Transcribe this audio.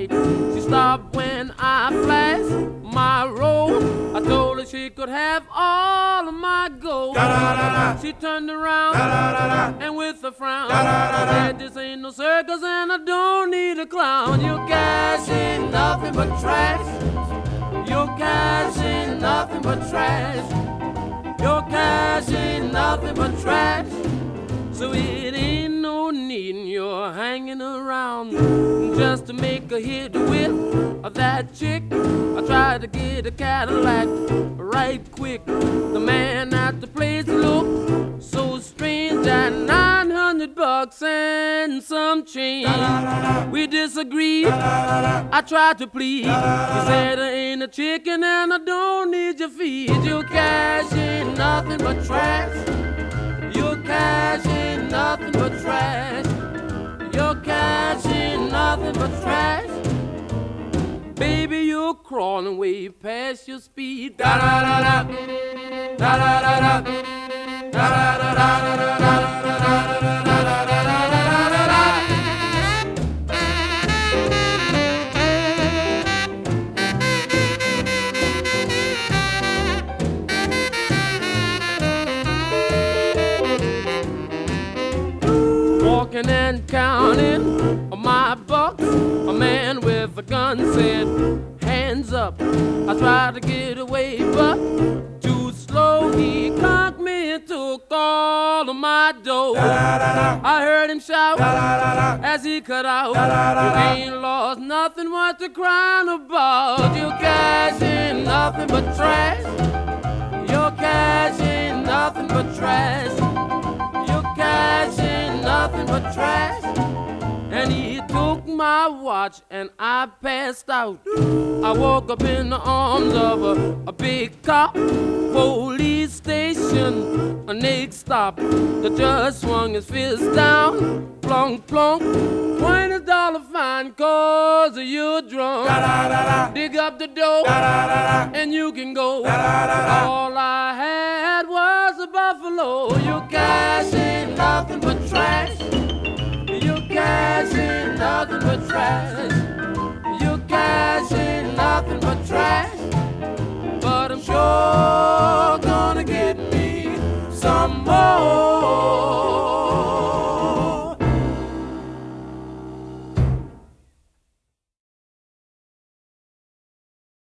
light. She stopped when I flashed my roll. I told her she could have all of my gold. She turned around and with a frown said, this ain't no circus and I don't need a clown. Your cash ain't nothing but trash. Your cash ain't nothing but trash. Your cash ain't nothing but trash. So it ain't no need in your hanging around just to make a hit with that chick. I tried to get a Cadillac right quick. The man at the place looked so strange at $900 and some change. We disagreed. I tried to plead. He said I ain't a chicken and I don't need your feed. Your cash ain't nothing but trash. Your cash ain't nothing but trash. Your cash ain't nothing but trash. Baby, you're crawling way past your speed. Da da da da, da da da da, da da da da da da da. Walking and counting my bucks, a man with a gun said, hands up. I tried to get away, but too slow. He conked me and took all of my dough. I heard him shout as he cut out, you ain't lost nothing worth to crying about. Your cash ain't nothing but trash. Your cash ain't nothing but trash. Your cash ain't nothing but trash. And he took my watch and I passed out. I woke up in the arms of a big cop. Police station, a next stop. The judge swung his fist down, plunk, plunk. $20 fine cause you're drunk. Dig up the dough and you can go. All I had was a buffalo. Your cash ain't nothing but trash. Your cash ain't nothing but trash. Your cash ain't nothing but trash.